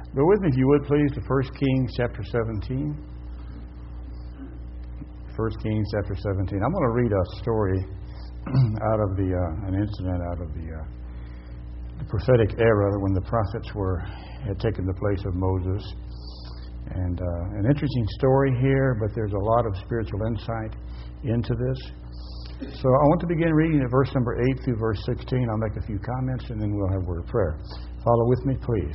Go with me, if you would, please, to 1 Kings chapter 17. 1 Kings chapter 17. I'm going to read a story out of an incident out of the prophetic era when the prophets had taken the place of Moses. And an interesting story here, but there's a lot of spiritual insight into this. So I want to begin reading at verse number 8 through verse 16. I'll make a few comments and then we'll have a word of prayer. Follow with me, please.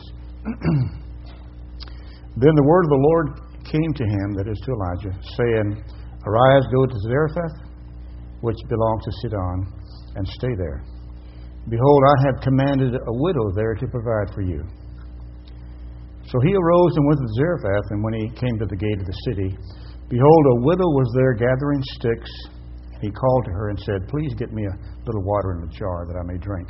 Then the word of the Lord came to him, that is to Elijah, saying, Arise, go to Zarephath, which belongs to Sidon, and stay there. Behold, I have commanded a widow there to provide for you. So he arose and went to Zarephath, and when he came to the gate of the city, behold, a widow was there gathering sticks. He called to her and said, Please get me a little water in a jar that I may drink.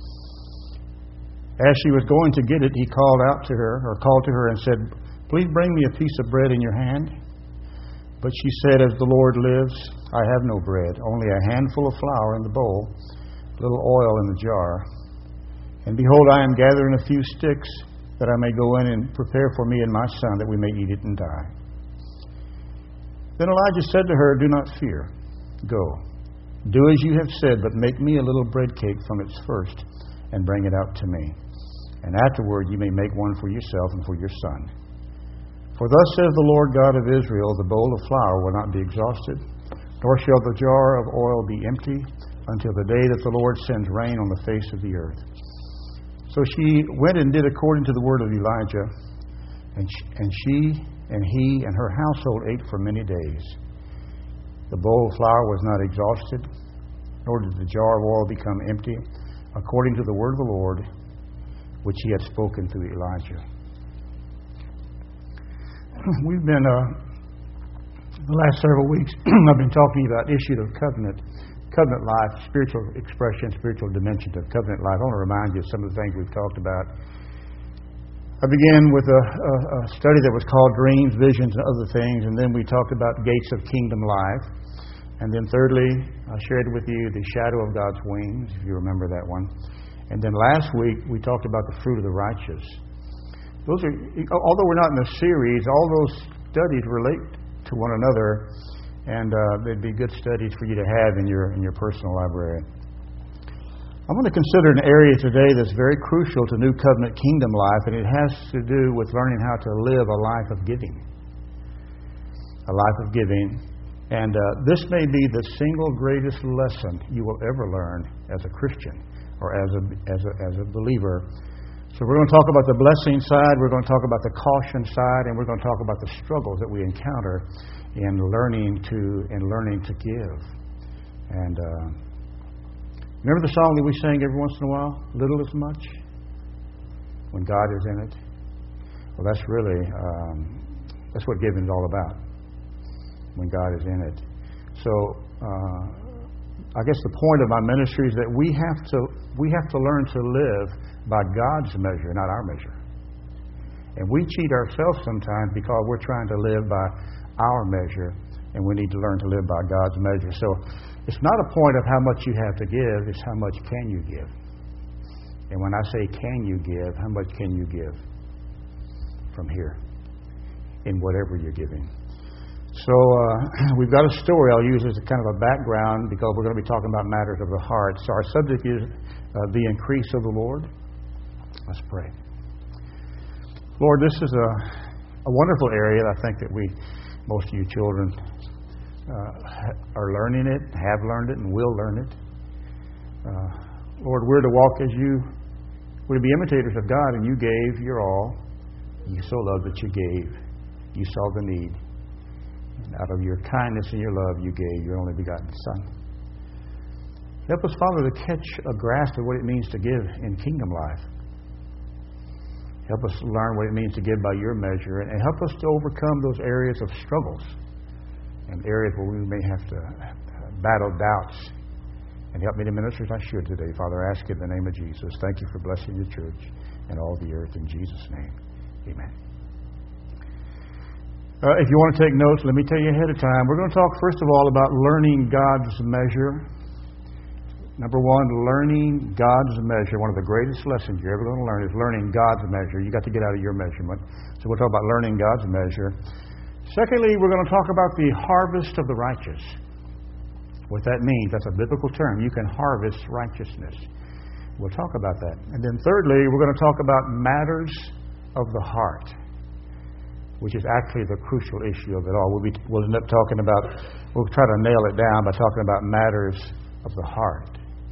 As she was going to get it, he called to her and said, Please bring me a piece of bread in your hand. But she said, As the Lord lives, I have no bread, only a handful of flour in the bowl, a little oil in the jar. And behold, I am gathering a few sticks, that I may go in and prepare for me and my son, that we may eat it and die. Then Elijah said to her, Do not fear. Go. Do as you have said, but make me a little bread cake from its first, and bring it out to me. And afterward you may make one for yourself and for your son. For thus says the Lord God of Israel, the bowl of flour will not be exhausted, nor shall the jar of oil be empty, until the day that the Lord sends rain on the face of the earth. So she went and did according to the word of Elijah, and she and he and her household ate for many days. The bowl of flour was not exhausted, nor did the jar of oil become empty, according to the word of the Lord, which he had spoken through Elijah. We've been, the last several weeks, I've been talking about issue of covenant life, spiritual expression, spiritual dimension of covenant life. I want to remind you of some of the things we've talked about. I began with a study that was called Dreams, Visions, and Other Things, and then we talked about Gates of Kingdom Life. And then thirdly, I shared with you the shadow of God's wings, if you remember that one. And then last week, we talked about the fruit of the righteous. Those are, although we're not in a series, all those studies relate to one another, and they'd be good studies for you to have in your personal library. I'm going to consider an area today that's very crucial to New Covenant Kingdom life, and it has to do with learning how to live a life of giving. A life of giving. And this may be the single greatest lesson you will ever learn as a Christian or as a believer. So we're going to talk about the blessing side, we're going to talk about the caution side, and we're going to talk about the struggles that we encounter in learning to give. And remember the song that we sing every once in a while? Little is much, when God is in it. Well, that's really that's what giving is all about, when God is in it. So I guess the point of my ministry is that we have to learn to live by God's measure, not our measure. And we cheat ourselves sometimes because we're trying to live by our measure, and we need to learn to live by God's measure. So it's not a point of how much you have to give, it's how much can you give. And when I say can you give, how much can you give from here in whatever you're giving. So we've got a story I'll use as a kind of a background because we're going to be talking about matters of the heart. So our subject is the increase of the Lord. Let's pray. Lord, this is a wonderful area. I think that most of you children are learning it, have learned it, and will learn it. Lord, we're to walk as you, we're to be imitators of God, and you gave your all. You so loved that you gave. You saw the need. And out of your kindness and your love, you gave your only begotten Son. Help us, Father, to catch a grasp of what it means to give in kingdom life. Help us learn what it means to give by your measure, and help us to overcome those areas of struggles and areas where we may have to battle doubts. And help me to minister as I should today. Father, I ask you in the name of Jesus. Thank you for blessing the church and all the earth. In Jesus' name, amen. If you want to take notes, let me tell you ahead of time. We're going to talk, first of all, about learning God's measure. Number one, learning God's measure. One of the greatest lessons you're ever going to learn is learning God's measure. You've got to get out of your measurement. So we'll talk about learning God's measure. Secondly, we're going to talk about the harvest of the righteous. What that means, that's a biblical term. You can harvest righteousness. We'll talk about that. And then thirdly, we're going to talk about matters of the heart, which is actually the crucial issue of it all. We'll end up talking about, we'll try to nail it down by talking about matters of the heart.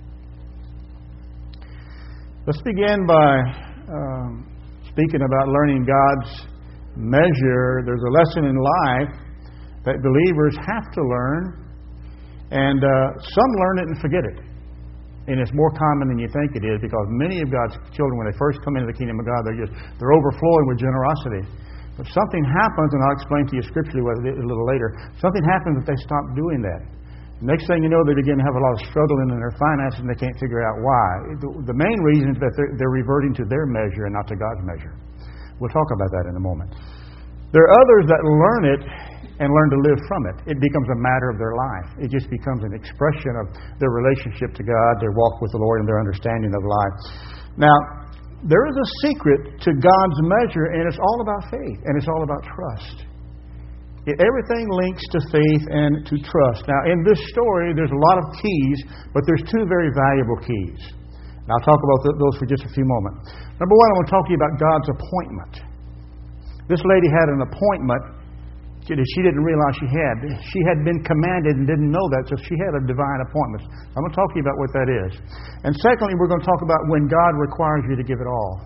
Let's begin by speaking about learning God's measure. There's a lesson in life that believers have to learn, and some learn it and forget it. And it's more common than you think it is, because many of God's children, when they first come into the kingdom of God, they're overflowing with generosity. But something happens, and I'll explain to you scripturally a little later. Something happens that they stop doing that. Next thing you know, they begin to have a lot of struggle in their finances, and they can't figure out why. The main reason is that they're reverting to their measure and not to God's measure. We'll talk about that in a moment. There are others that learn it and learn to live from it. It becomes a matter of their life. It just becomes an expression of their relationship to God, their walk with the Lord, and their understanding of life. Now, there is a secret to God's measure, and it's all about faith, and it's all about trust. Everything links to faith and to trust. Now, in this story, there's a lot of keys, but there's two very valuable keys. And I'll talk about those for just a few moments. Number one, I want to talk to you about God's appointment. This lady had an appointment that she didn't realize she had. She had been commanded and didn't know that, so she had a divine appointment. I'm going to talk to you about what that is. And secondly, we're going to talk about when God requires you to give it all.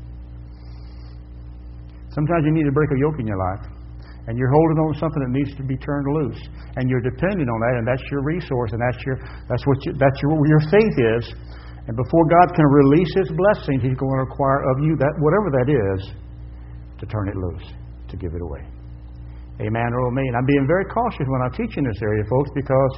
Sometimes you need to break a yoke in your life, and you're holding on to something that needs to be turned loose, and you're depending on that, and that's your resource, and that's where your faith is. And before God can release His blessings, He's going to require of you that whatever that is, to turn it loose, to give it away. Amen or amen. I'm being very cautious when I teach in this area, folks, because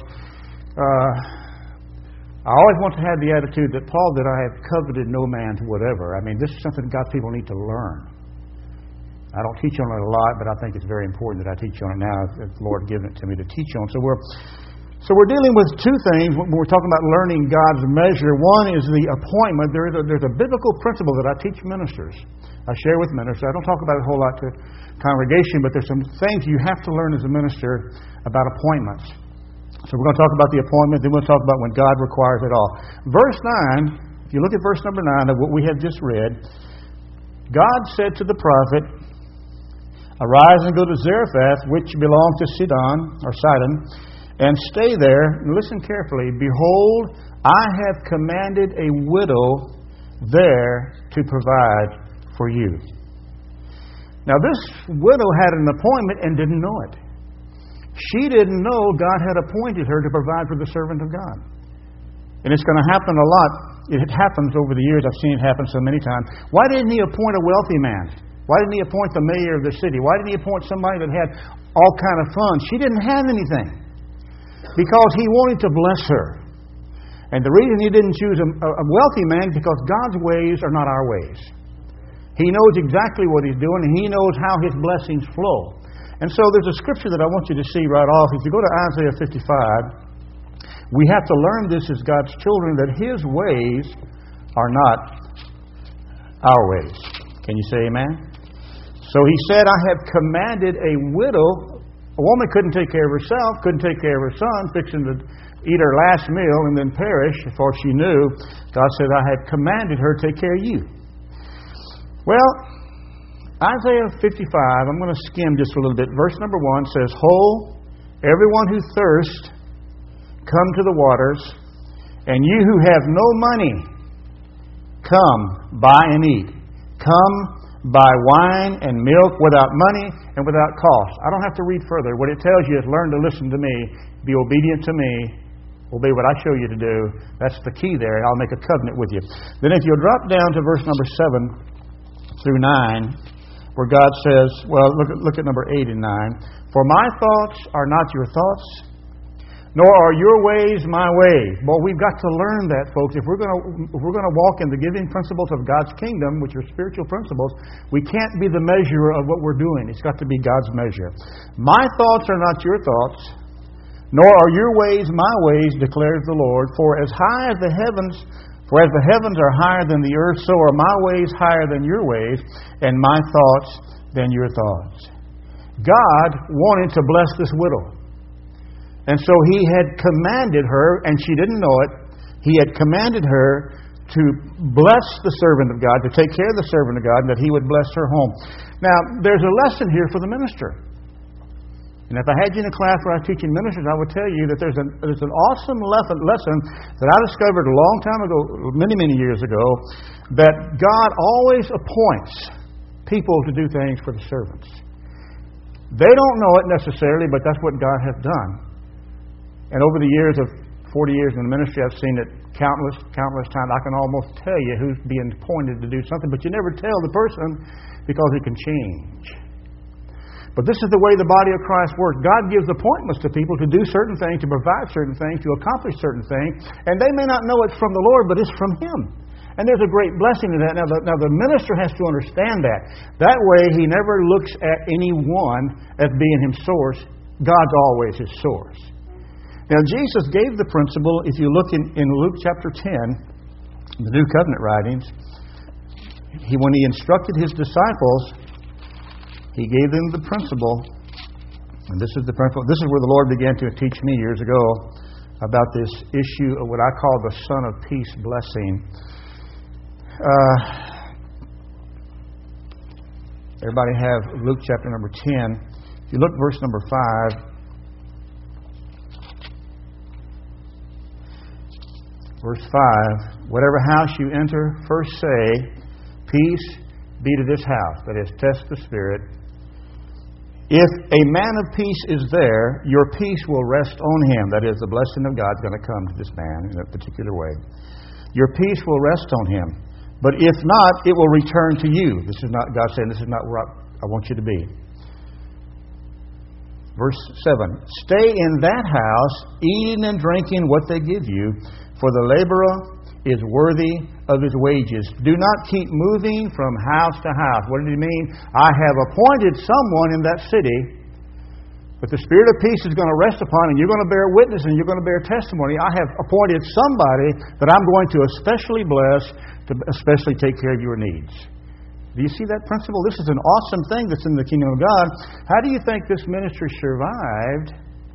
I always want to have the attitude that Paul did, I have coveted no man's whatever. I mean, this is something God's people need to learn. I don't teach on it a lot, but I think it's very important that I teach on it now, if the Lord given it to me to teach on. So we're dealing with two things when we're talking about learning God's measure. One is the appointment. There's a biblical principle that I teach ministers. I share with ministers. I don't talk about it a whole lot to congregation, but there's some things you have to learn as a minister about appointments. So we're going to talk about the appointment, then we'll talk about when God requires it all. Verse 9, if you look at verse number 9 of what we have just read, God said to the prophet, "Arise and go to Zarephath, which belongs to Sidon, and stay there." And listen carefully. "Behold, I have commanded a widow there to provide for you." Now, this widow had an appointment and didn't know it. She didn't know God had appointed her to provide for the servant of God. And it's going to happen a lot. It happens over the years. I've seen it happen so many times. Why didn't He appoint a wealthy man? Why didn't He appoint the mayor of the city? Why didn't He appoint somebody that had all kind of funds? She didn't have anything. Because He wanted to bless her. And the reason He didn't choose a wealthy man is because God's ways are not our ways. He knows exactly what He's doing, and He knows how His blessings flow. And so there's a scripture that I want you to see right off. If you go to Isaiah 55, we have to learn this as God's children, that His ways are not our ways. Can you say amen? So He said, "I have commanded a widow." A woman couldn't take care of herself, couldn't take care of her son, fixing to eat her last meal and then perish, for she knew. God said, "I have commanded her to take care of you." Well, Isaiah 55, I'm going to skim just a little bit. Verse number 1 says, "Ho, everyone who thirsts, come to the waters, and you who have no money, come, buy and eat. Come, buy wine and milk without money and without cost." I don't have to read further. What it tells you is learn to listen to me, be obedient to me, obey what I show you to do. That's the key there. I'll make a covenant with you. Then if you'll drop down to verse number 7 through 9, where God says, well, look at number 8 and 9. "For my thoughts are not your thoughts, nor are your ways my ways." Well, we've got to learn that, folks. If we're going to walk in the giving principles of God's kingdom, which are spiritual principles, we can't be the measurer of what we're doing. It's got to be God's measure. "My thoughts are not your thoughts, Nor are your ways my ways, declares the Lord. For as the heavens are higher than the earth, so are my ways higher than your ways, and my thoughts than your thoughts. God wanted to bless this widow. And so He had commanded her, and she didn't know it, He had commanded her to bless the servant of God, to take care of the servant of God, and that He would bless her home. Now, there's a lesson here for the minister. And if I had you in a class where I was teaching ministers, I would tell you that there's an awesome lesson that I discovered a long time ago, many years ago, that God always appoints people to do things for the servants. They don't know it necessarily, but that's what God has done. And over the years of 40 years in the ministry, I've seen it countless times. I can almost tell you who's being appointed to do something, but you never tell the person because it can change. But this is the way the body of Christ works. God gives appointments to people to do certain things, to provide certain things, to accomplish certain things. And they may not know it's from the Lord, but it's from Him. And there's a great blessing in that. Now the minister has to understand that. That way, he never looks at anyone as being his source. God's always his source. Now, Jesus gave the principle, if you look in Luke chapter 10, the New Covenant writings, when He instructed His disciples, He gave them the principle, and this is the principle. This is where the Lord began to teach me years ago about this issue of what I call the Son of Peace blessing. Everybody have Luke chapter number 10. If you look verse number 5. Verse 5. Whatever house you enter, first say, peace be to this house. That is, test the spirit. If a man of peace is there, your peace will rest on him. That is, the blessing of God is going to come to this man in a particular way. Your peace will rest on him. But if not, it will return to you. This is not God saying, this is not where I want you to be. Verse 7. Stay in that house, eating and drinking what they give you, for the laborer is worthy of his wages. Do not keep moving from house to house. What did he mean? I have appointed someone in that city, but the Spirit of peace is going to rest upon, and you're going to bear witness, and you're going to bear testimony. I have appointed somebody that I'm going to especially bless, to especially take care of your needs. Do you see that principle? This is an awesome thing that's in the kingdom of God. How do you think this ministry survived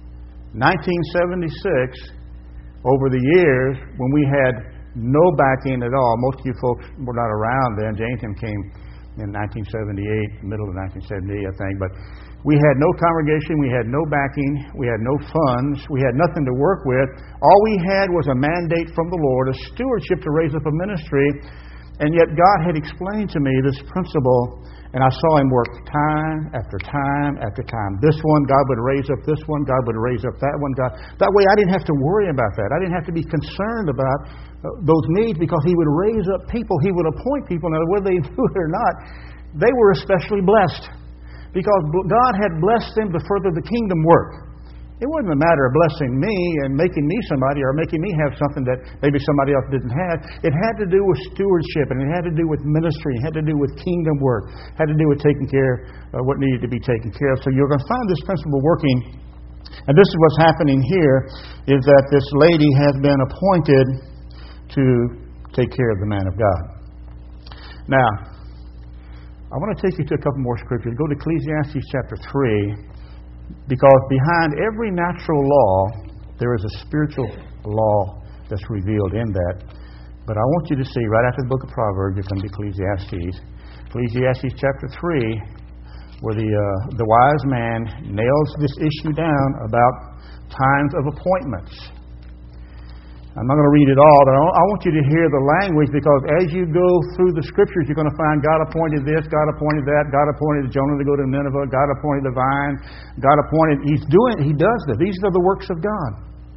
1976 over the years when we had no backing at all? Most of you folks were not around then. Jamestown came in 1978, middle of 1978, I think. But we had no congregation, we had no backing, we had no funds, we had nothing to work with. All we had was a mandate from the Lord, a stewardship to raise up a ministry. And yet God had explained to me this principle, and I saw Him work time after time after time. This one, God would raise up this one, God would raise up that one. That way I didn't have to worry about that. I didn't have to be concerned about those needs, because He would raise up people. He would appoint people. Now, whether they do it or not, they were especially blessed, because God had blessed them to further the kingdom work. It wasn't a matter of blessing me and making me somebody, or making me have something that maybe somebody else didn't have. It had to do with stewardship, and it had to do with ministry, it had to do with kingdom work, it had to do with taking care of what needed to be taken care of. So you're going to find this principle working. And this is what's happening here, is that this lady has been appointed to take care of the man of God. Now, I want to take you to a couple more scriptures. Go to Ecclesiastes chapter 3. Because behind every natural law, there is a spiritual law that's revealed in that. But I want you to see, right after the book of Proverbs, you come to Ecclesiastes. Ecclesiastes chapter 3, where the wise man nails this issue down about times of appointments. I'm not going to read it all, but I want you to hear the language, because as you go through the Scriptures, you're going to find God appointed this, God appointed that, God appointed Jonah to go to Nineveh, God appointed the vine, God appointed... He does that. These are the works of God.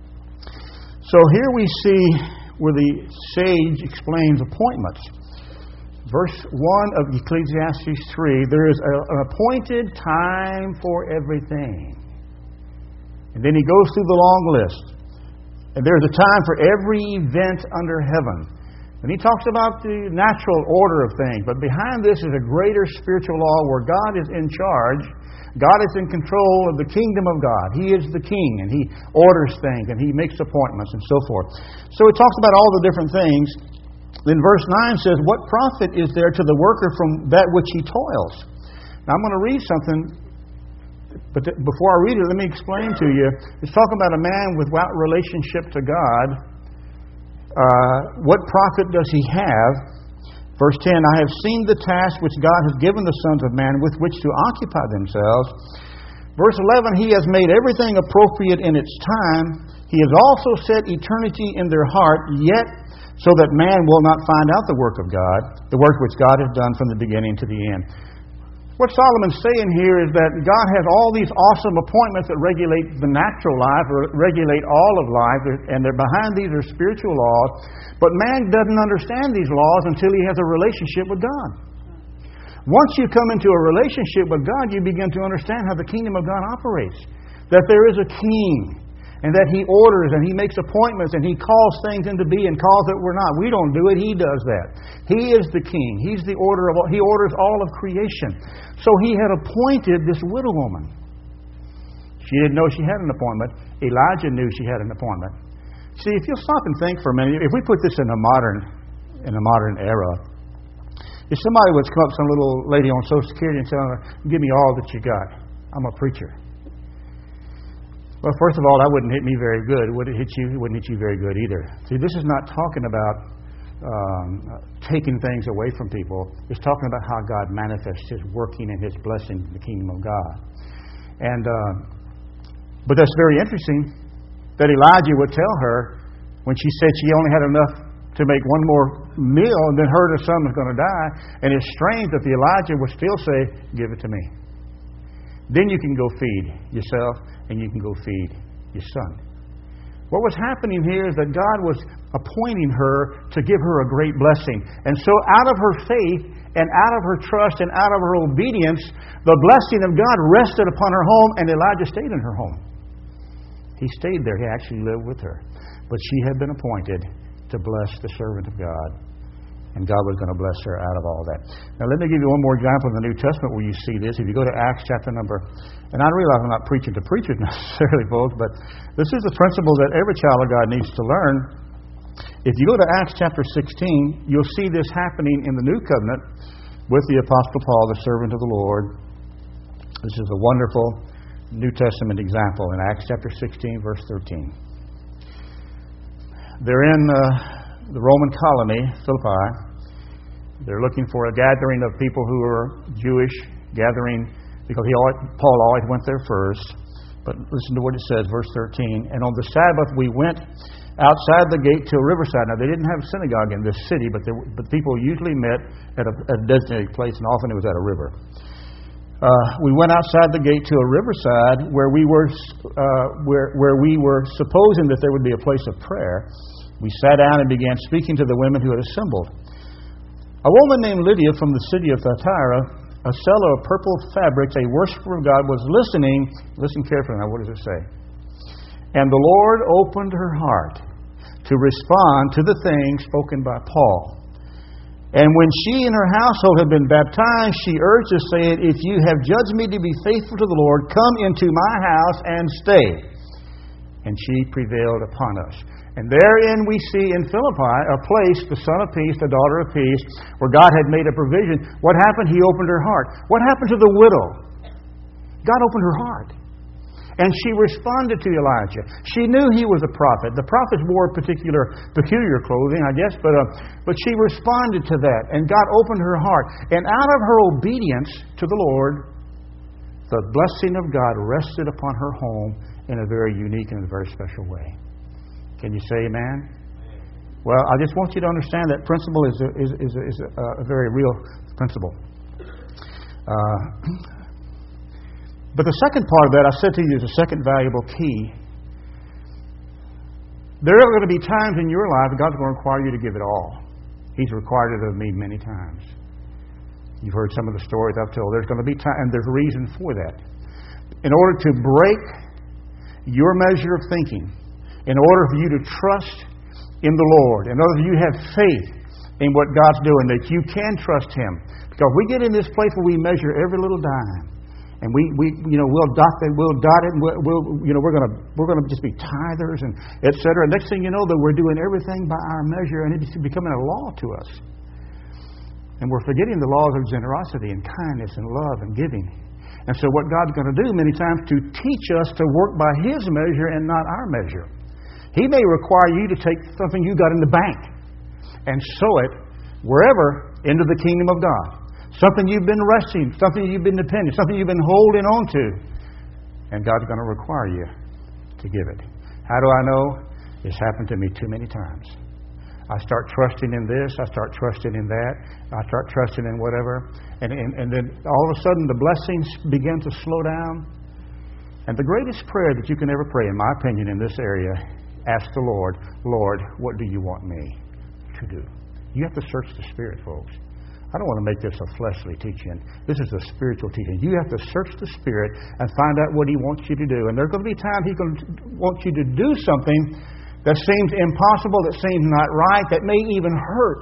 So here we see where the sage explains appointments. Verse 1 of Ecclesiastes 3, there is an appointed time for everything. And then he goes through the long list. And there's a time for every event under heaven. And he talks about the natural order of things. But behind this is a greater spiritual law where God is in charge. God is in control of the kingdom of God. He is the king, and He orders things, and He makes appointments, and so forth. So it talks about all the different things. Then verse 9 says, what profit is there to the worker from that which he toils? Now I'm going to read something, but before I read it, let me explain to you. It's talking about a man without relationship to God. What profit does he have? Verse 10, I have seen the task which God has given the sons of man with which to occupy themselves. Verse 11, He has made everything appropriate in its time. He has also set eternity in their heart, yet so that man will not find out the work of God, the work which God has done from the beginning to the end. What Solomon's saying here is that God has all these awesome appointments that regulate the natural life, or regulate all of life, and behind these are spiritual laws. But man doesn't understand these laws until he has a relationship with God. Once you come into a relationship with God, you begin to understand how the kingdom of God operates. That there is a king, and that He orders, and He makes appointments, and He calls things into being, calls that we're not. We don't do it. He does that. He is the king. He's the order of all. He orders all of creation. So He had appointed this widow woman. She didn't know she had an appointment. Elijah knew she had an appointment. See, if you'll stop and think for a minute, if we put this in a modern era, if somebody would come up to some little lady on Social Security and tell her, give me all that you got. I'm a preacher. Well, first of all, that wouldn't hit me very good. Would it hit you? It wouldn't hit you very good either. See, this is not talking about taking things away from people. It's talking about how God manifests His working and His blessing in the kingdom of God. And but that's very interesting that Elijah would tell her when she said she only had enough to make one more meal, and then her and her son was going to die. And it's strange that the Elijah would still say, "Give it to me. Then you can go feed yourself, and you can go feed your son." What was happening here is that God was appointing her to give her a great blessing. And so out of her faith and out of her trust and out of her obedience, the blessing of God rested upon her home, and Elijah stayed in her home. He stayed there. He actually lived with her. But she had been appointed to bless the servant of God. And God was going to bless her out of all that. Now, let me give you one more example in the New Testament where you see this. If you go to Acts chapter number... And I realize I'm not preaching to preachers necessarily, folks, but this is a principle that every child of God needs to learn. If you go to Acts chapter 16, you'll see this happening in the New Covenant with the Apostle Paul, the servant of the Lord. This is a wonderful New Testament example in Acts chapter 16, verse 13. They're in the Roman colony, Philippi. They're looking for a gathering of people who are Jewish, gathering because Paul always went there first. But listen to what it says, verse 13. And on the Sabbath we went outside the gate to a riverside. Now, they didn't have a synagogue in this city, but people usually met at a designated place, and often it was at a river. We went outside the gate to a riverside where we were supposing that there would be a place of prayer. We sat down and began speaking to the women who had assembled. A woman named Lydia from the city of Thyatira, a seller of purple fabrics, a worshiper of God, was listening. Listen carefully now, what does it say? And the Lord opened her heart to respond to the things spoken by Paul. And when she and her household had been baptized, she urged us, saying, If you have judged me to be faithful to the Lord, come into my house and stay. And she prevailed upon us. And therein we see in Philippi a place, the Son of Peace, the Daughter of Peace, where God had made a provision. What happened? He opened her heart. What happened to the widow? God opened her heart. And she responded to Elijah. She knew he was a prophet. The prophets wore peculiar clothing, I guess, but she responded to that. And God opened her heart. And out of her obedience to the Lord, the blessing of God rested upon her home in a very unique and a very special way. Can you say amen? Well, I just want you to understand that principle is a very real principle. But the second part of that, I said to you, is a second valuable key. There are going to be times in your life that God's going to require you to give it all. He's required it of me many times. You've heard some of the stories I've told. There's going to be time, and there's a reason for that. In order to break your measure of thinking, in order for you to trust in the Lord, in order for you to have faith, in what God's doing, that you can trust Him. Because we get in this place where we measure every little dime, and we'll dot it, and we're going to just be tithers and etc. Next thing you know, that we're doing everything by our measure, and it's becoming a law to us. And we're forgetting the laws of generosity and kindness and love and giving. And so what God's going to do many times to teach us to work by His measure and not our measure. He may require you to take something you got in the bank and sow it wherever into the kingdom of God. Something you've been resting, something you've been depending, something you've been holding on to. And God's going to require you to give it. How do I know? It's happened to me too many times. I start trusting in this, I start trusting in that, I start trusting in whatever, and then all of a sudden the blessings begin to slow down. And the greatest prayer that you can ever pray, in my opinion, in this area, ask the Lord, Lord, what do you want me to do? You have to search the Spirit, folks. I don't want to make this a fleshly teaching. This is a spiritual teaching. You have to search the Spirit and find out what He wants you to do. And there are going to be times He's going to want you to do something that seems impossible, that seems not right, that may even hurt.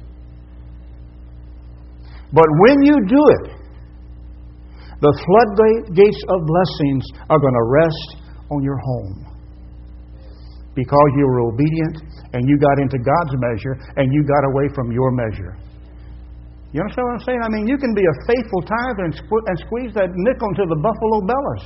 But when you do it, the floodgates of blessings are going to rest on your home. Because you were obedient and you got into God's measure and you got away from your measure. You understand what I'm saying? I mean, you can be a faithful tither and squeeze that nickel into the buffalo bellows.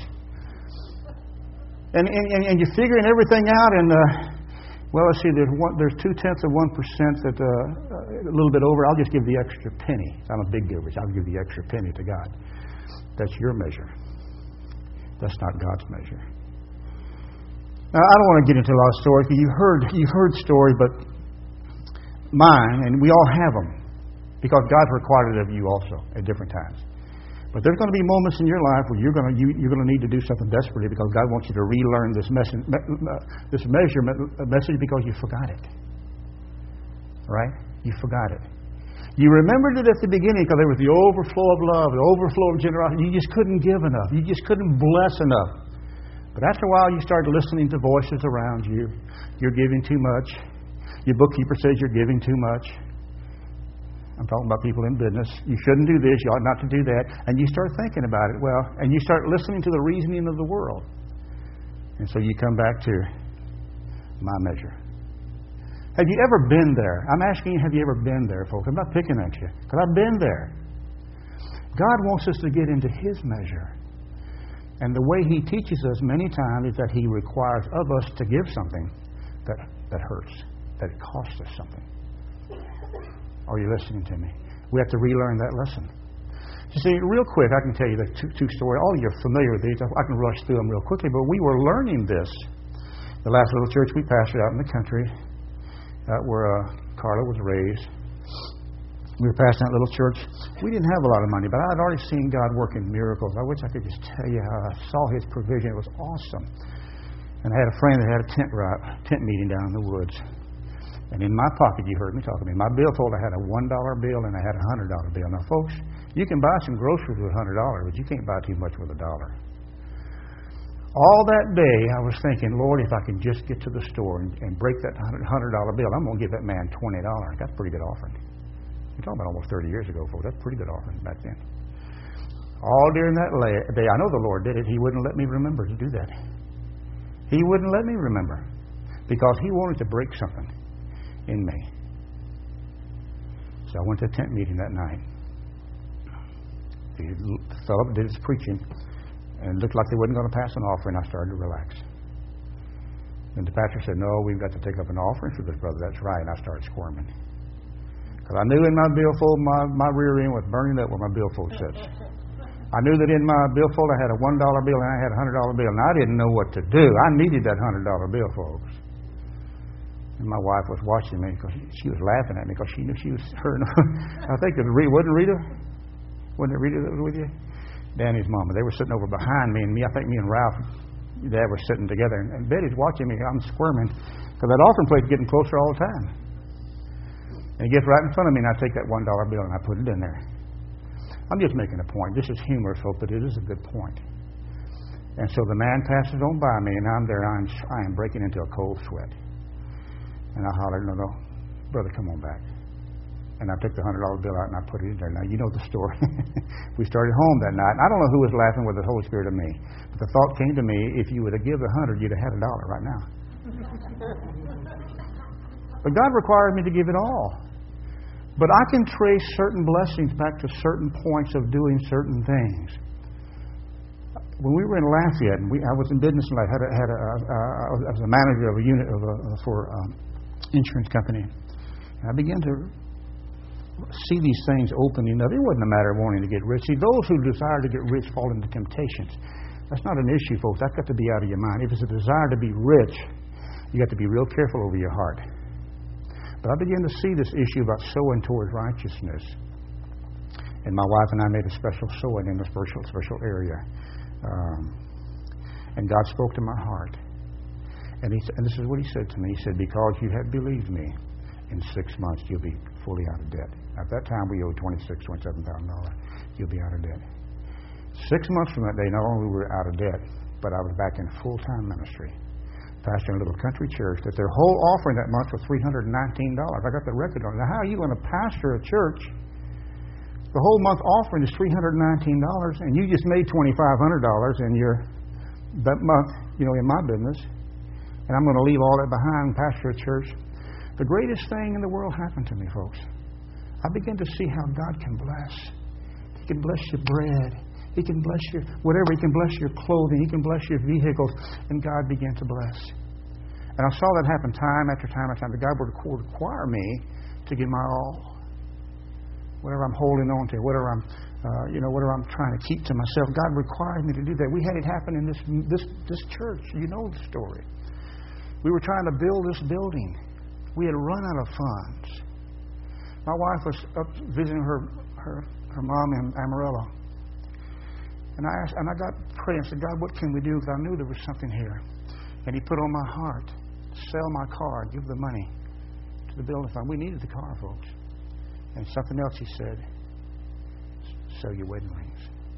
And you're figuring everything out, and well, let's see, there's 0.2% that a little bit over. I'll just give the extra penny. I'm a big giver. I'll give the extra penny to God. That's your measure. That's not God's measure. Now, I don't want to get into a lot of stories. You've heard stories, but mine, and we all have them, because God's required it of you also at different times. But there's going to be moments in your life where you're going to need to do something desperately, because God wants you to relearn this measurement message because you forgot it. Right? You forgot it. You remembered it at the beginning because there was the overflow of love, the overflow of generosity. You just couldn't give enough. You just couldn't bless enough. But after a while, you start listening to voices around you. You're giving too much. Your bookkeeper says you're giving too much. I'm talking about people in business. You shouldn't do this. You ought not to do that. And you start thinking about it. Well, and you start listening to the reasoning of the world. And so you come back to my measure. Have you ever been there? I'm asking you, have you ever been there, folks? I'm not picking at you, because I've been there. God wants us to get into His measure. And the way He teaches us many times is that He requires of us to give something that hurts, that it costs us something. Are you listening to me? We have to relearn that lesson. You see, real quick, I can tell you the two stories. All of you are familiar with these. I can rush through them real quickly, but we were learning this. The last little church we pastored out in the country, where Carla was raised. We were pastoring that little church. We didn't have a lot of money, but I had already seen God working miracles. I wish I could just tell you how I saw His provision. It was awesome. And I had a friend that had a tent meeting down in the woods. And in my pocket, you heard me talking to me, my billfold, I had a $1 bill and I had a $100 bill. Now, folks, you can buy some groceries with $100, but you can't buy too much with $1. All that day, I was thinking, Lord, if I can just get to the store and break that $100 bill, I'm going to give that man $20. That's a pretty good offering. You're talking about almost 30 years ago, folks. That's a pretty good offering back then. All during that day, I know the Lord did it. He wouldn't let me remember to do that. He wouldn't let me remember, because He wanted to break something in me. So I went to a tent meeting that night. The fellow did his preaching, and it looked like they wasn't going to pass an offering. I started to relax. And the pastor said, "No, we've got to take up an offering for this brother." That's right. And I started squirming, because I knew in my billfold, my rear end was burning up where my billfold sits. I knew that in my billfold I had a $1 bill and I had a $100 bill, and I didn't know what to do. I needed that $100 bill, folks. And my wife was watching me, because she was laughing at me, because she knew she was hurt. I think it wasn't Rita? Wasn't it Rita that was with you? Danny's mama. They were sitting over behind me, and I think me and Ralph, Dad, were sitting together. And Betty's watching me. I'm squirming, because that offering plate's getting closer all the time. And it gets right in front of me, and I take that $1 bill and I put it in there. I'm just making a point. This is humorous, hope, but it is a good point. And so the man passes on by me, and I'm there. I am breaking into a cold sweat. And I hollered, "No, brother, come on back." And I took the $100 bill out and I put it in there. Now, you know the story. We started home that night. And I don't know who was laughing, whether the Holy Spirit or me. But the thought came to me, if you would have given $100, you'd have had $1 right now. But God required me to give it all. But I can trace certain blessings back to certain points of doing certain things. When we were in Lafayette, and I was in business, and I was a manager of a unit for insurance company. And I began to see these things opening up. It wasn't a matter of wanting to get rich. See, those who desire to get rich fall into temptations. That's not an issue, folks. That's got to be out of your mind. If it's a desire to be rich, you got to be real careful over your heart. But I began to see this issue about sowing towards righteousness. And my wife and I made a special sowing in a special area. And God spoke to my heart. And this is what He said to me. He said, because you have believed me, in 6 months you'll be fully out of debt. At that time we owed $27,000. You'll be out of debt. 6 months from that day, not only were we out of debt, but I was back in full-time ministry, pastoring a little country church that their whole offering that month was $319. I got the record on it. Now, how are you going to pastor a church? The whole month offering is $319, and you just made $2,500 in that month, in my business, and I'm going to leave all that behind and pastor a church. The greatest thing in the world happened to me, folks. I began to see how God can bless. He can bless your bread. He can bless your whatever. He can bless your clothing. He can bless your vehicles. And God began to bless. And I saw that happen time after time after time. God would require me to give my all. Whatever I'm holding on to, whatever I'm trying to keep to myself, God required me to do that. We had it happen in this church. You know the story. We were trying to build this building. We had run out of funds. My wife was up visiting her mom in Amarillo. And I got praying and said, God, what can we do? Because I knew there was something here. And He put on my heart, sell my car, give the money to the building fund. We needed the car, folks. And something else He said, sell your wedding rings.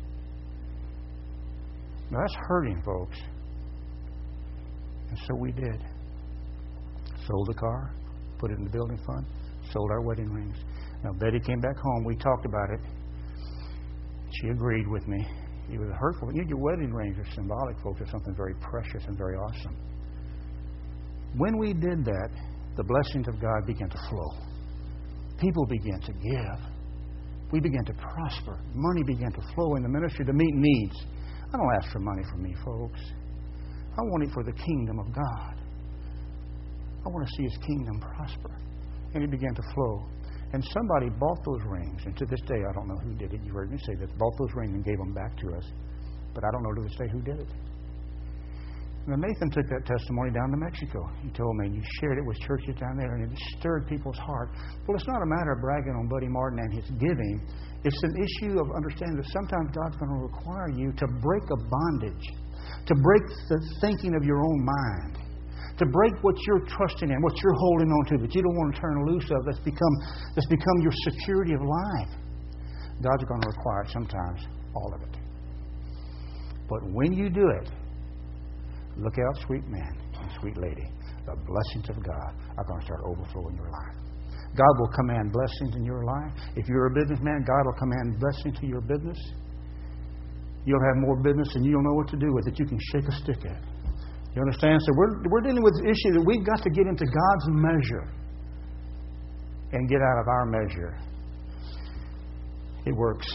Now that's hurting, folks. And so we did. Sold the car, put it in the building fund, sold our wedding rings. Now, Betty came back home. We talked about it. She agreed with me. It was hurtful. Your wedding rings are symbolic, folks, of something very precious and very awesome. When we did that, the blessings of God began to flow. People began to give. We began to prosper. Money began to flow in the ministry to meet needs. I don't ask for money from me, folks. I want it for the kingdom of God. I want to see His kingdom prosper. And it began to flow. And somebody bought those rings. And to this day, I don't know who did it. You heard me say that. Bought those rings and gave them back to us. But I don't know to this day who did it. Now, Nathan took that testimony down to Mexico. He told me, and you shared it with churches down there, and it stirred people's heart. Well, it's not a matter of bragging on Buddy Martin and his giving. It's an issue of understanding that sometimes God's going to require you to break a bondage, to break the thinking of your own mind, to break what you're trusting in, what you're holding on to that you don't want to turn loose of, that's become your security of life. God's going to require sometimes all of it. But when you do it, look out, sweet man and sweet lady. The blessings of God are going to start overflowing your life. God will command blessings in your life. If you're a businessman, God will command blessings to your business. You'll have more business and you'll know what to do with it. You can shake a stick at it. You understand? So we're dealing with the issue that we've got to get into God's measure and get out of our measure. It works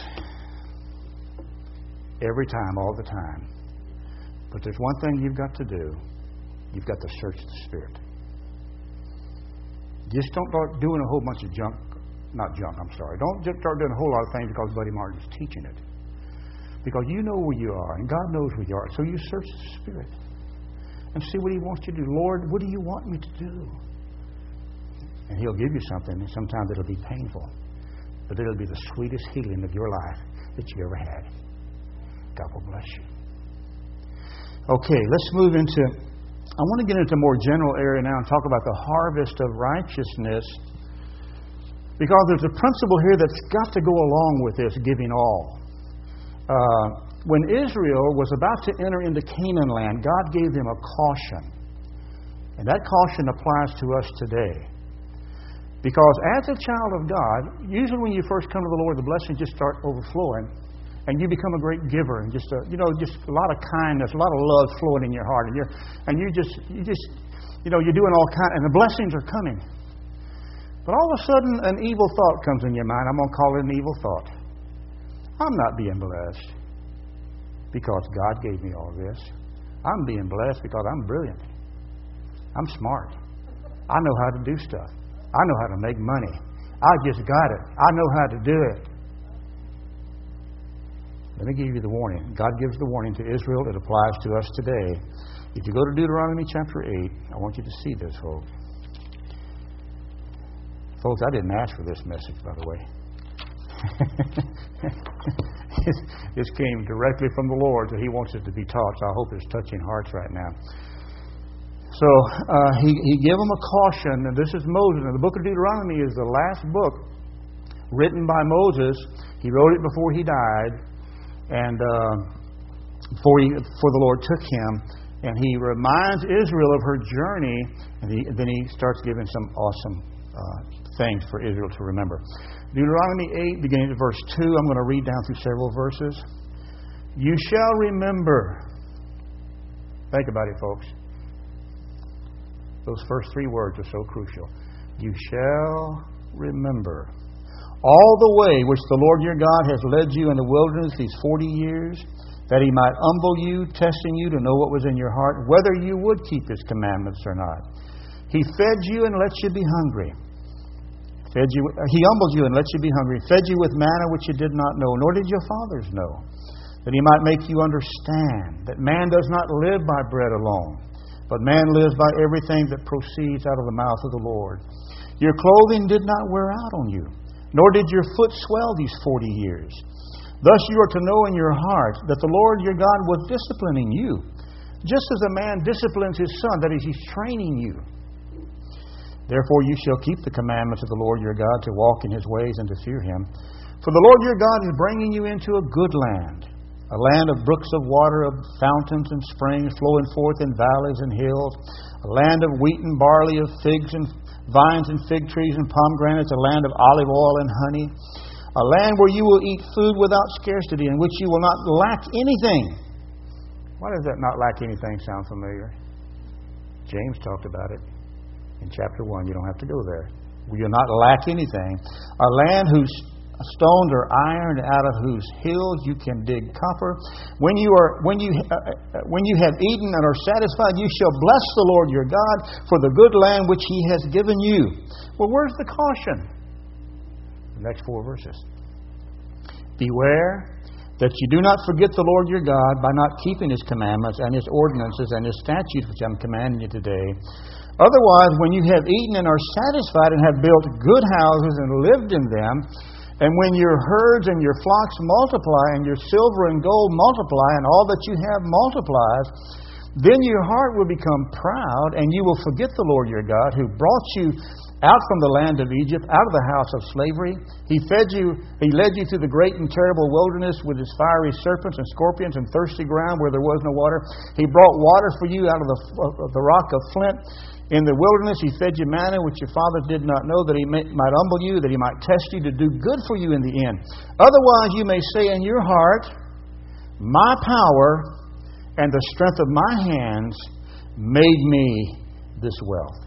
every time, all the time. But there's one thing you've got to do. You've got to search the Spirit. Just don't start doing a whole bunch of junk. Not junk, I'm sorry. Don't just start doing a whole lot of things because Buddy Martin is teaching it. Because you know where you are, and God knows where you are. So you search the Spirit and see what He wants you to do. Lord, what do you want me to do? And He'll give you something, and sometimes it'll be painful. But it'll be the sweetest healing of your life that you ever had. God will bless you. Okay, let's move into... I want to get into a more general area now and talk about the harvest of righteousness, because there's a principle here that's got to go along with this giving all. When Israel was about to enter into Canaan land, God gave them a caution. And that caution applies to us today. Because as a child of God, usually when you first come to the Lord, the blessings just start overflowing. And you become a great giver, and just a lot of kindness, a lot of love flowing in your heart, and you're doing all kind, and the blessings are coming. But all of a sudden, an evil thought comes in your mind. I'm going to call it an evil thought. I'm not being blessed because God gave me all this. I'm being blessed because I'm brilliant. I'm smart. I know how to do stuff. I know how to make money. I just got it. I know how to do it. Let me give you the warning. God gives the warning to Israel. It applies to us today. If you go to Deuteronomy chapter 8, I want you to see this, folks. Folks, I didn't ask for this message, by the way. This came directly from the Lord, so He wants it to be taught. So I hope it's touching hearts right now. So he gave them a caution, and this is Moses. And the book of Deuteronomy is the last book written by Moses. He wrote it before he died. And before the Lord took him, and he reminds Israel of her journey, and then he starts giving some awesome things for Israel to remember. Deuteronomy 8, beginning at verse 2, I'm going to read down through several verses. You shall remember. Think about it, folks. Those first three words are so crucial. You shall remember all the way which the Lord your God has led you in the wilderness these 40 years, that He might humble you, testing you to know what was in your heart, whether you would keep His commandments or not. He fed you and let you be hungry. He humbled you and let you be hungry, fed you with manna which you did not know, nor did your fathers know, that He might make you understand that man does not live by bread alone, but man lives by everything that proceeds out of the mouth of the Lord. Your clothing did not wear out on you, nor did your foot swell these 40 years. Thus you are to know in your heart that the Lord your God was disciplining you, just as a man disciplines his son, that is, He's training you. Therefore you shall keep the commandments of the Lord your God, to walk in His ways and to fear Him. For the Lord your God is bringing you into a good land, a land of brooks of water, of fountains and springs flowing forth in valleys and hills, a land of wheat and barley, of figs and vines and fig trees and pomegranates, a land of olive oil and honey, a land where you will eat food without scarcity, in which you will not lack anything. Why does that not lack anything sound familiar? James talked about it in chapter 1. You don't have to go there. You'll not lack anything. A land whose stones are iron, out of whose hills you can dig copper. When you have eaten and are satisfied, you shall bless the Lord your God for the good land which He has given you. Well, where's the caution? The next 4 verses. Beware that you do not forget the Lord your God by not keeping His commandments and His ordinances and His statutes which I'm commanding you today. Otherwise, when you have eaten and are satisfied and have built good houses and lived in them, and when your herds and your flocks multiply, and your silver and gold multiply, and all that you have multiplies, then your heart will become proud, and you will forget the Lord your God, who brought you out from the land of Egypt, out of the house of slavery. He led you through the great and terrible wilderness with His fiery serpents and scorpions and thirsty ground where there was no water. He brought water for you out of the rock of flint. In the wilderness He fed you manna, which your fathers did not know, that He might humble you, that He might test you, to do good for you in the end. Otherwise you may say in your heart, my power and the strength of my hands made me this wealth.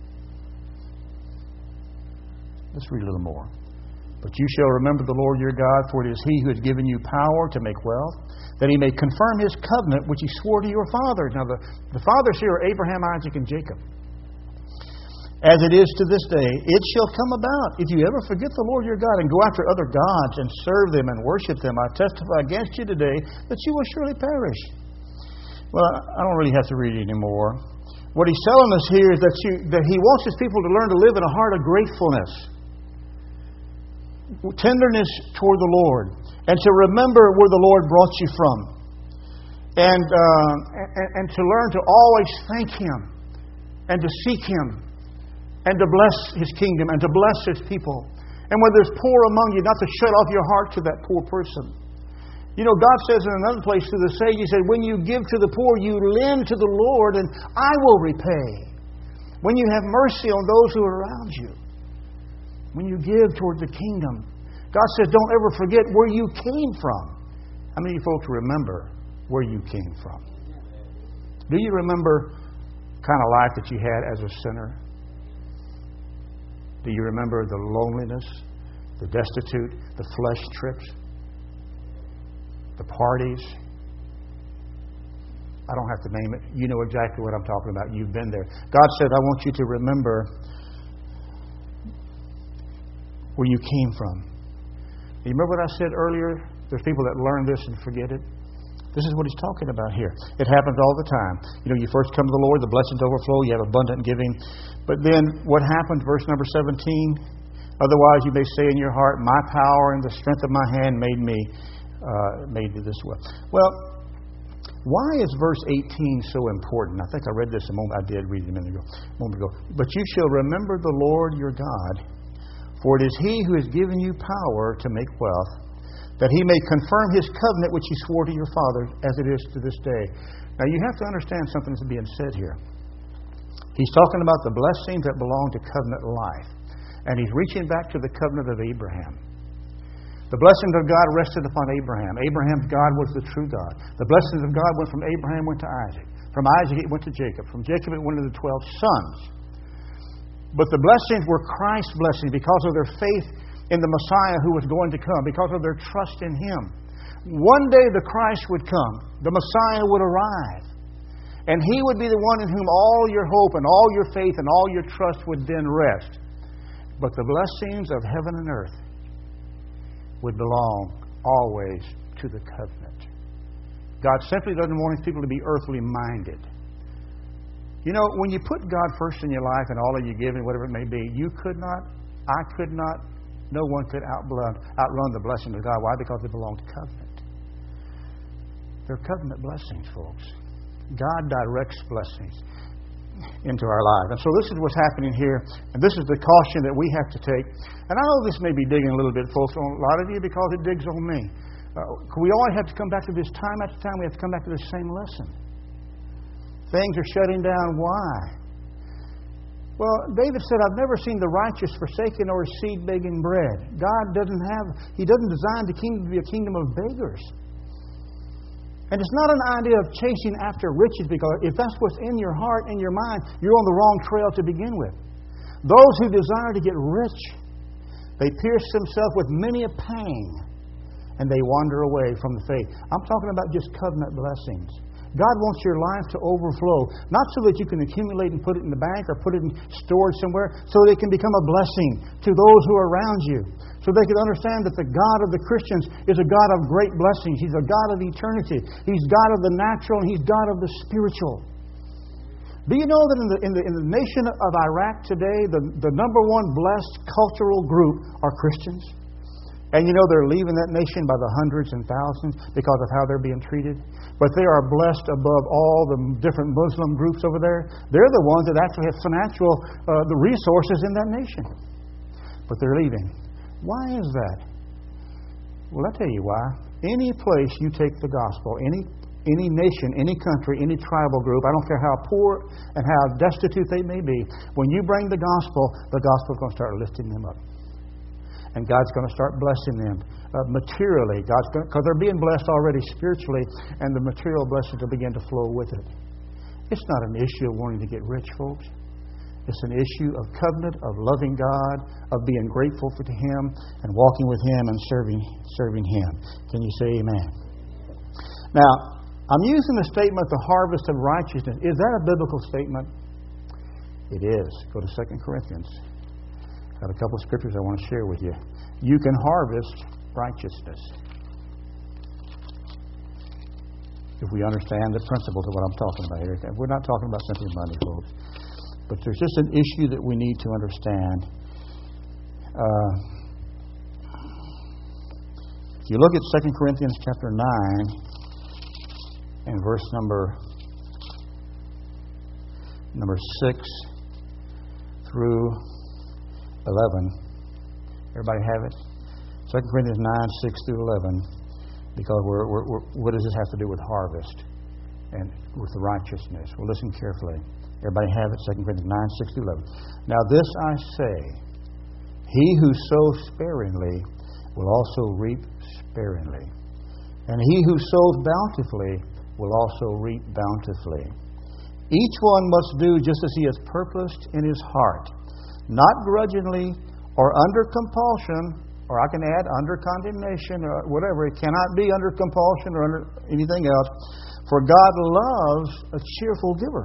Let's read a little more. But you shall remember the Lord your God, for it is He who has given you power to make wealth, that He may confirm His covenant which He swore to your fathers. Now the fathers here are Abraham, Isaac, and Jacob. As it is to this day, it shall come about, if you ever forget the Lord your God and go after other gods and serve them and worship them, I testify against you today that you will surely perish. Well, I don't really have to read it anymore. What He's telling us here is that He wants His people to learn to live in a heart of gratefulness, tenderness toward the Lord, and to remember where the Lord brought you from, and to learn to always thank Him, and to seek Him, and to bless His kingdom, and to bless His people. And when there's poor among you, not to shut off your heart to that poor person. You know, God says in another place through the sage, He said, when you give to the poor, you lend to the Lord, and I will repay. When you have mercy on those who are around you. when you give toward the kingdom. God says, don't ever forget where you came from. How many of you folks remember where you came from? Do you remember the kind of life that you had as a sinner? Do you remember the loneliness, the destitute, the flesh trips, the parties? I don't have to name it. You know exactly what I'm talking about. You've been there. God said, I want you to remember where you came from. You remember what I said earlier? There's people that learn this and forget it. This is what He's talking about here. It happens all the time. You know, you first come to the Lord, the blessings overflow, you have abundant giving. But then what happens, verse number 17? Otherwise you may say in your heart, my power and the strength of my hand made me this way. Well, why is verse 18 so important? I think I read this a moment. I did read it a moment ago. But you shall remember the Lord your God, for it is He who has given you power to make wealth, that He may confirm His covenant which He swore to your father, as it is to this day. Now you have to understand something that's being said here. He's talking about the blessings that belong to covenant life. And He's reaching back to the covenant of Abraham. The blessings of God rested upon Abraham. Abraham's God was the true God. The blessings of God went from Abraham, went to Isaac. From Isaac it went to Jacob. From Jacob it went to the 12 sons. But the blessings were Christ's blessings because of their faith in the Messiah who was going to come, because of their trust in Him. One day the Christ would come. The Messiah would arrive. And He would be the one in whom all your hope and all your faith and all your trust would then rest. But the blessings of heaven and earth would belong always to the covenant. God simply doesn't want His people to be earthly minded. You know, when you put God first in your life and all of your giving, whatever it may be, you could not, I could not, no one could outrun the blessing of God. Why? Because they belong to covenant. They're covenant blessings, folks. God directs blessings into our life. And so this is what's happening here. And this is the caution that we have to take. And I know this may be digging a little bit, folks, on a lot of you because it digs on me. We always have to come back to this time after time. We have to come back to the same lesson. Things are shutting down. Why? Well, David said, I've never seen the righteous forsaken or his seed begging bread. God He doesn't design the kingdom to be a kingdom of beggars. And it's not an idea of chasing after riches, because if that's what's in your heart and your mind, you're on the wrong trail to begin with. Those who desire to get rich, they pierce themselves with many a pang, and they wander away from the faith. I'm talking about just covenant blessings. God wants your life to overflow, not so that you can accumulate and put it in the bank or put it in storage somewhere, so that it can become a blessing to those who are around you, so they can understand that the God of the Christians is a God of great blessings. He's a God of eternity. He's God of the natural, and He's God of the spiritual. Do you know that in the nation of Iraq today, the number one blessed cultural group are Christians? And you know they're leaving that nation by the hundreds and thousands because of how they're being treated. But they are blessed above all the different Muslim groups over there. They're the ones that actually have the resources in that nation. But they're leaving. Why is that? Well, I'll tell you why. Any place you take the gospel, any nation, any country, any tribal group, I don't care how poor and how destitute they may be, when you bring the gospel is going to start lifting them up. And God's going to start blessing them materially. Because they're being blessed already spiritually, and the material blessings will begin to flow with it. It's not an issue of wanting to get rich, folks. It's an issue of covenant, of loving God, of being grateful to Him, and walking with Him and serving Him. Can you say amen? Now, I'm using the statement, the harvest of righteousness. Is that a biblical statement? It is. Go to 2 Corinthians. Got a couple of scriptures I want to share with you. You can harvest righteousness. If we understand the principles of what I'm talking about here. We're not talking about simply money, folks. But there's just an issue that we need to understand. If you look at 2 Corinthians chapter 9 and verse number 6 through 11. Everybody have it? 2 Corinthians 9, 6 through 11. Because what does this have to do with harvest and with the righteousness? Well, listen carefully. Everybody have it? 2 Corinthians 9, 6 through 11. Now this I say, He who sows sparingly will also reap sparingly. And he who sows bountifully will also reap bountifully. Each one must do just as he has purposed in his heart, not grudgingly or under compulsion, or I can add under condemnation or whatever. It cannot be under compulsion or under anything else. For God loves a cheerful giver.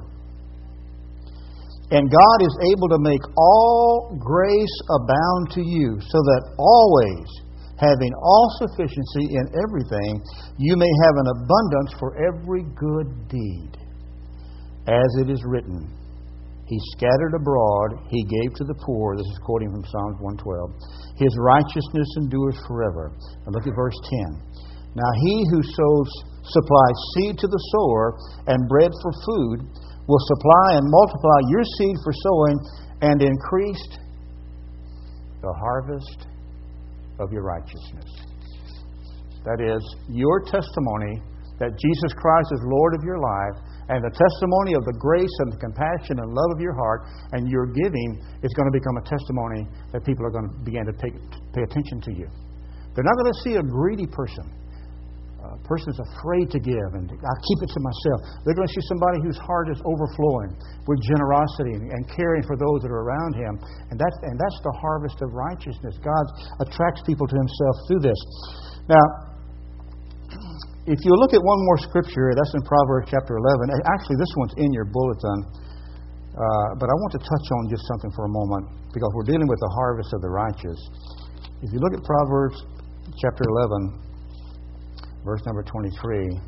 And God is able to make all grace abound to you, so that always, having all sufficiency in everything, you may have an abundance for every good deed. As it is written, He scattered abroad, He gave to the poor. This is quoting from Psalms 112. His righteousness endures forever. And look at verse 10. Now he who supplies seed to the sower and bread for food will supply and multiply your seed for sowing and increase the harvest of your righteousness. That is, your testimony that Jesus Christ is Lord of your life, and the testimony of the grace and the compassion and love of your heart, and your giving is going to become a testimony that people are going to begin to pay attention to you. They're not going to see a greedy person. A person is afraid to give, and I'll keep it to myself. They're going to see somebody whose heart is overflowing with generosity and caring for those that are around him. And that's the harvest of righteousness. God attracts people to Himself through this. Now, if you look at one more scripture, that's in Proverbs chapter 11. Actually, this one's in your bulletin. But I want to touch on just something for a moment, because we're dealing with the harvest of the righteous. If you look at Proverbs chapter 11, verse number 23,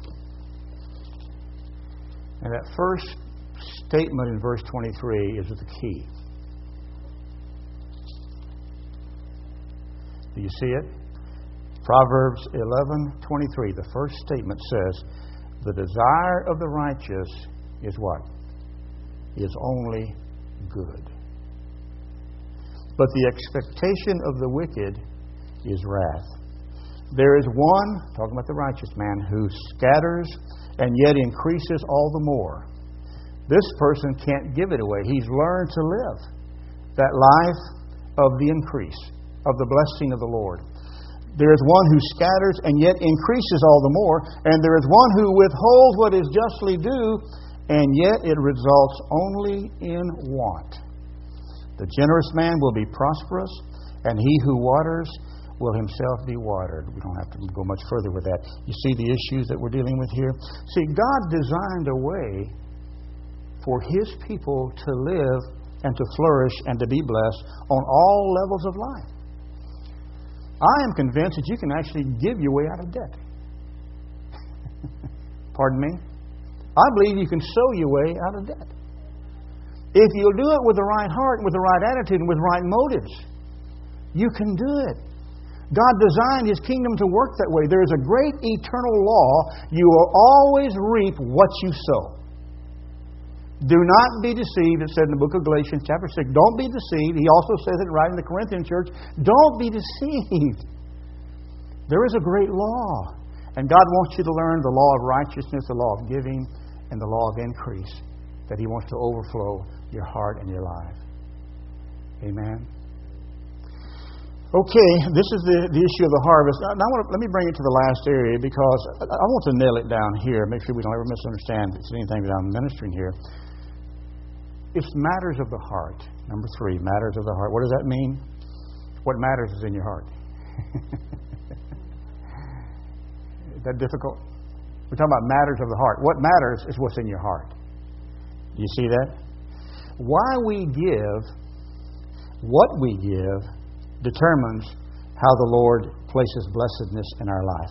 and that first statement in verse 23 is the key. Do you see it? Proverbs 11:23, the first statement says, the desire of the righteous is what? Is only good. But the expectation of the wicked is wrath. There is one, talking about the righteous man, who scatters and yet increases all the more. This person can't give it away. He's learned to live that life of the increase, of the blessing of the Lord. There is one who scatters and yet increases all the more, and there is one who withholds what is justly due, and yet it results only in want. The generous man will be prosperous, and he who waters will himself be watered. We don't have to go much further with that. You see the issues that we're dealing with here? See, God designed a way for His people to live and to flourish and to be blessed on all levels of life. I am convinced that you can actually give your way out of debt. Pardon me? I believe you can sow your way out of debt. If you'll do it with the right heart, with the right attitude, and with right motives, you can do it. God designed His kingdom to work that way. There is a great eternal law. You will always reap what you sow. Do not be deceived. It said in the book of Galatians chapter 6, don't be deceived. He also says it right in the Corinthian church. Don't be deceived. There is a great law. And God wants you to learn the law of righteousness, the law of giving, and the law of increase. That He wants to overflow your heart and your life. Amen. Okay, this is the issue of the harvest. Now let me bring it to the last area, because I want to nail it down here. Make sure we don't ever misunderstand if it's anything that I'm ministering here. It's matters of the heart. Number 3, matters of the heart. What does that mean? What matters is in your heart. Is that difficult? We're talking about matters of the heart. What matters is what's in your heart. Do you see that? Why we give, what we give, determines how the Lord places blessedness in our life.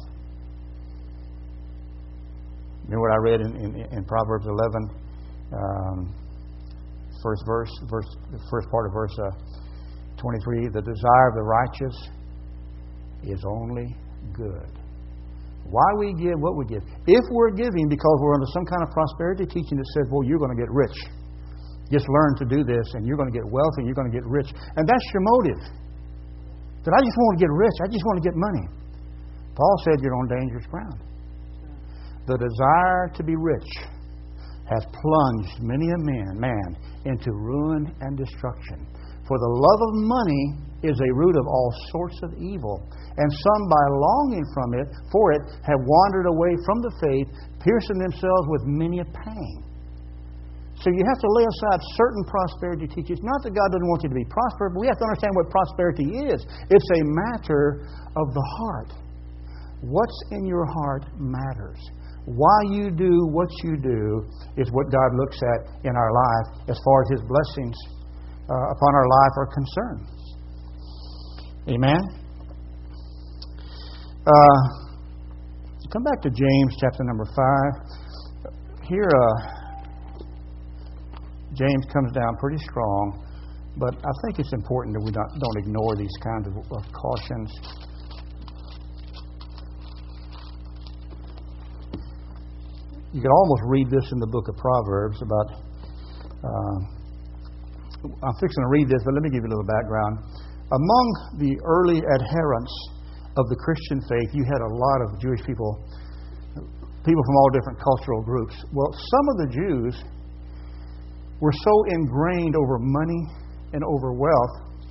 Remember what I read in Proverbs 11, first part of verse 23. The desire of the righteous is only good. Why we give what we give. If we're giving because we're under some kind of prosperity teaching that says, well, you're going to get rich. Just learn to do this and you're going to get wealthy and you're going to get rich. And that's your motive. That I just want to get rich. I just want to get money. Paul said you're on dangerous ground. The desire to be rich has plunged many a man into ruin and destruction. For the love of money is a root of all sorts of evil. And some, by longing for it, have wandered away from the faith, piercing themselves with many a pang. So you have to lay aside certain prosperity teachings. Not that God doesn't want you to be prosperous, but we have to understand what prosperity is. It's a matter of the heart. What's in your heart matters. Why you do what you do is what God looks at in our life as far as His blessings upon our life are concerned. Amen? Come back to James chapter number 5. Here, James comes down pretty strong, but I think it's important that we don't ignore these kinds of cautions. You can almost read this in the book of Proverbs about... I'm fixing to read this, but let me give you a little background. Among the early adherents of the Christian faith, you had a lot of Jewish people from all different cultural groups. Well, some of the Jews were so ingrained over money and over wealth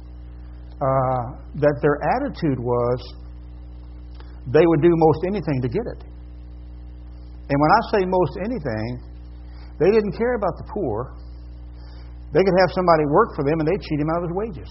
that their attitude was they would do most anything to get it. And when I say most anything, they didn't care about the poor. They could have somebody work for them and they'd cheat him out of his wages.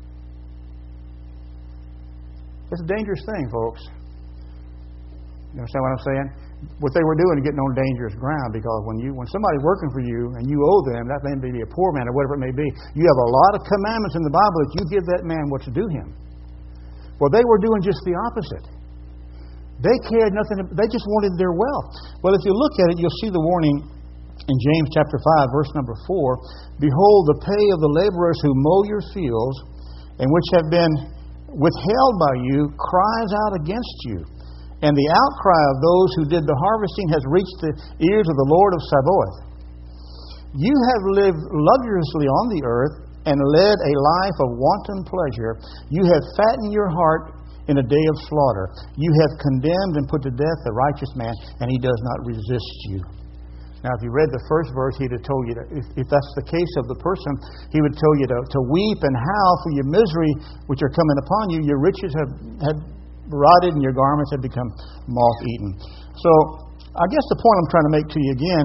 It's a dangerous thing, folks. You understand what I'm saying? What they were doing is getting on dangerous ground, because when somebody's working for you and you owe them, that may be a poor man or whatever it may be, you have a lot of commandments in the Bible that you give that man what's due him. Well, they were doing just the opposite. They cared nothing. They just wanted their wealth. Well, if you look at it, you'll see the warning in James chapter 5, verse number 4. Behold, the pay of the laborers who mow your fields, and which have been withheld by you, cries out against you. And the outcry of those who did the harvesting has reached the ears of the Lord of Sabaoth. You have lived luxuriously on the earth and led a life of wanton pleasure. You have fattened your heart in a day of slaughter. You have condemned and put to death the righteous man, and he does not resist you. Now, if you read the first verse, he'd have told you that if that's the case of the person, he would tell you to weep and howl for your misery which are coming upon you. Your riches had rotted and your garments have become moth-eaten. So, I guess the point I'm trying to make to you again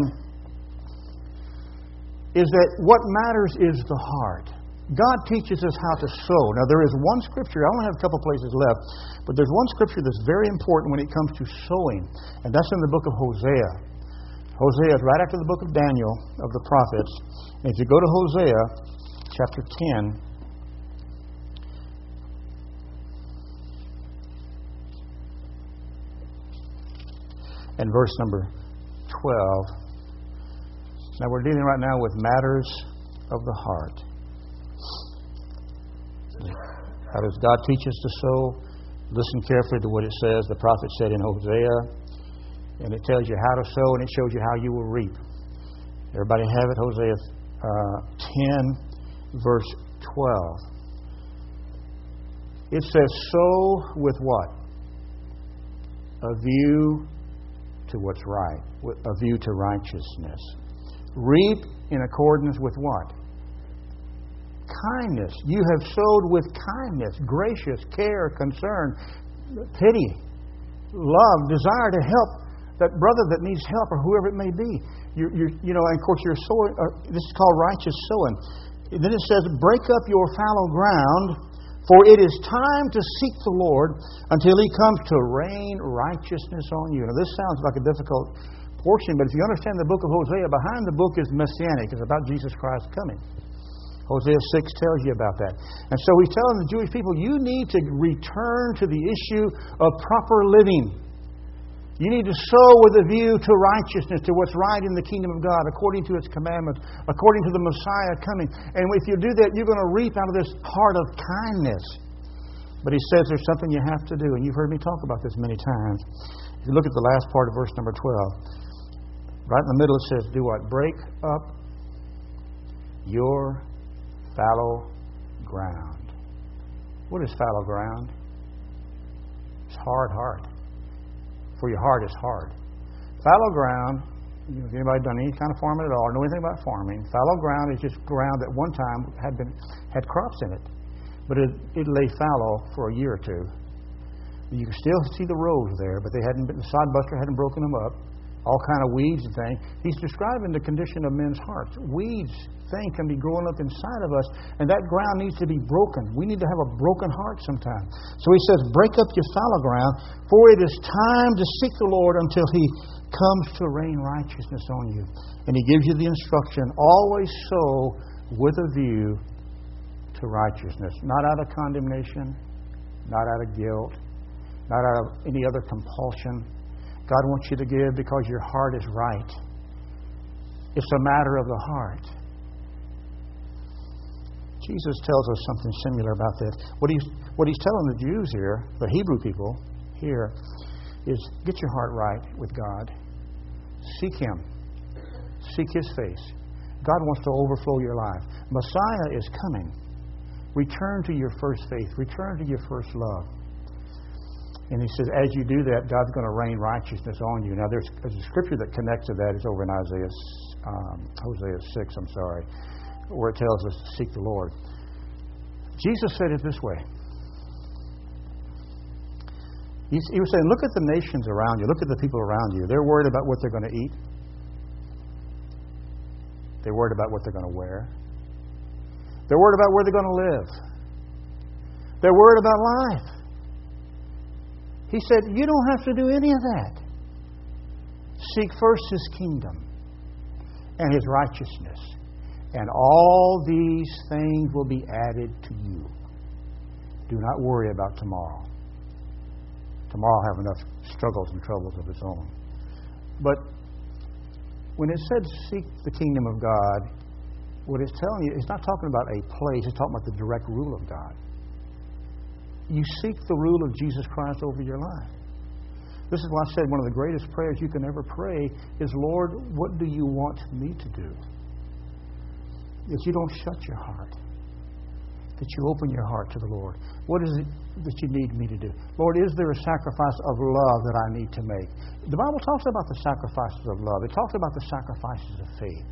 is that what matters is the heart. God teaches us how to sow. Now, there is one scripture, I only have a couple places left, but there's one scripture that's very important when it comes to sowing, and that's in the book of Hosea. Hosea is right after the book of Daniel of the prophets. And if you go to Hosea chapter 10, and verse number 12. Now we're dealing right now with matters of the heart. How does God teach us to sow? Listen carefully to what it says. The prophet said in Hosea, and it tells you how to sow, and it shows you how you will reap. Everybody have it? Hosea 10, verse 12. It says, sow with what? A view to what's right. A view to righteousness. Reap in accordance with what? Kindness. You have sowed with kindness, gracious, care, concern, pity, love, desire to help that brother that needs help, or whoever it may be. And of course, you're sowing. This is called righteous sowing. And then it says, break up your fallow ground, for it is time to seek the Lord until He comes to rain righteousness on you. Now, this sounds like a difficult portion, but if you understand the book of Hosea, behind the book is messianic. It's about Jesus Christ coming. Hosea 6 tells you about that. And so He's telling the Jewish people, you need to return to the issue of proper living. You need to sow with a view to righteousness, to what's right in the kingdom of God, according to its commandments, according to the Messiah coming. And if you do that, you're going to reap out of this heart of kindness. But He says there's something you have to do, and you've heard me talk about this many times. If you look at the last part of verse number 12, right in the middle it says, do what? Break up your fallow ground. What is fallow ground? It's hard heart. For your heart is hard. Fallow ground, if anybody done any kind of farming at all, or know anything about farming, fallow ground is just ground that one time had crops in it. But it lay fallow for a year or two. You can still see the rows there, but the sodbuster hadn't broken them up. All kind of weeds and things. He's describing the condition of men's hearts. Weeds, things can be growing up inside of us, and that ground needs to be broken. We need to have a broken heart sometime. So he says, break up your fallow ground, for it is time to seek the Lord until He comes to rain righteousness on you. And He gives you the instruction, always sow with a view to righteousness. Not out of condemnation, not out of guilt, not out of any other compulsion. God wants you to give because your heart is right. It's a matter of the heart. Jesus tells us something similar about this. What he's telling the Jews here, the Hebrew people here, is get your heart right with God. Seek Him. Seek His face. God wants to overflow your life. Messiah is coming. Return to your first faith. Return to your first love. And he says, as you do that, God's going to rain righteousness on you. Now, there's a scripture that connects to that. It's over in Hosea 6, where it tells us to seek the Lord. Jesus said it this way. He was saying, look at the nations around you. Look at the people around you. They're worried about what they're going to eat. They're worried about what they're going to wear. They're worried about where they're going to live. They're worried about life. He said, you don't have to do any of that. Seek first His kingdom and His righteousness, and all these things will be added to you. Do not worry about tomorrow. Tomorrow will have enough struggles and troubles of its own. But when it said seek the kingdom of God, what it's telling you, it's not talking about a place, it's talking about the direct rule of God. You seek the rule of Jesus Christ over your life. This is why I said one of the greatest prayers you can ever pray is, Lord, what do you want me to do? That you don't shut your heart. That you open your heart to the Lord. What is it that you need me to do? Lord, is there a sacrifice of love that I need to make? The Bible talks about the sacrifices of love. It talks about the sacrifices of faith.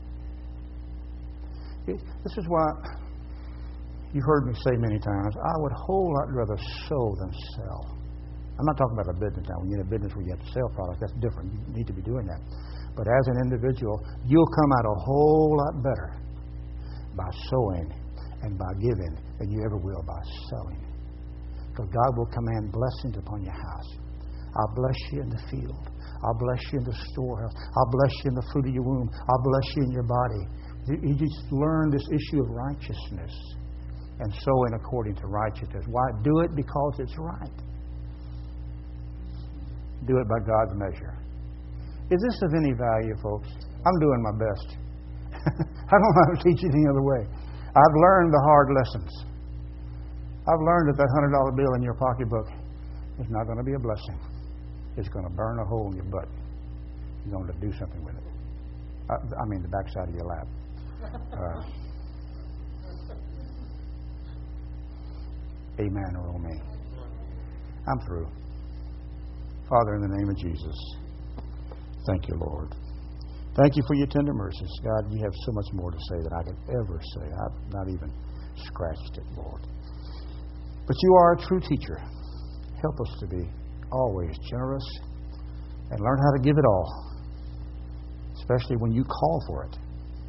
This is why you've heard me say many times, I would a whole lot rather sow than sell. I'm not talking about a business now. When you're in a business where you have to sell products, that's different. You need to be doing that. But as an individual, you'll come out a whole lot better by sowing and by giving than you ever will by selling. Because God will command blessings upon your house. I'll bless you in the field. I'll bless you in the storehouse. I'll bless you in the fruit of your womb. I'll bless you in your body. You just learn this issue of righteousness and sowing according to righteousness. Why? Do it because it's right. Do it by God's measure. Is this of any value, folks? I'm doing my best. I don't know how to teach it any other way. I've learned the hard lessons. I've learned that $100 bill in your pocketbook is not going to be a blessing. It's going to burn a hole in your butt. You're going to do something with it. I mean the backside of your lap. Amen or oh me. I'm through. Father, in the name of Jesus, thank you, Lord. Thank you for your tender mercies. God, you have so much more to say than I could ever say. I've not even scratched it, Lord. But you are a true teacher. Help us to be always generous and learn how to give it all, especially when you call for it.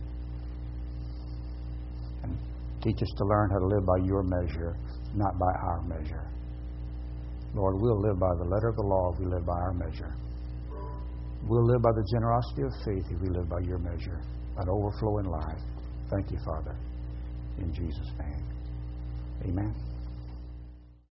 And teach us to learn how to live by your measure, not by our measure. Lord, we'll live by the letter of the law if we live by our measure. We'll live by the generosity of faith if we live by your measure, an overflowing life. Thank you, Father. In Jesus' name. Amen.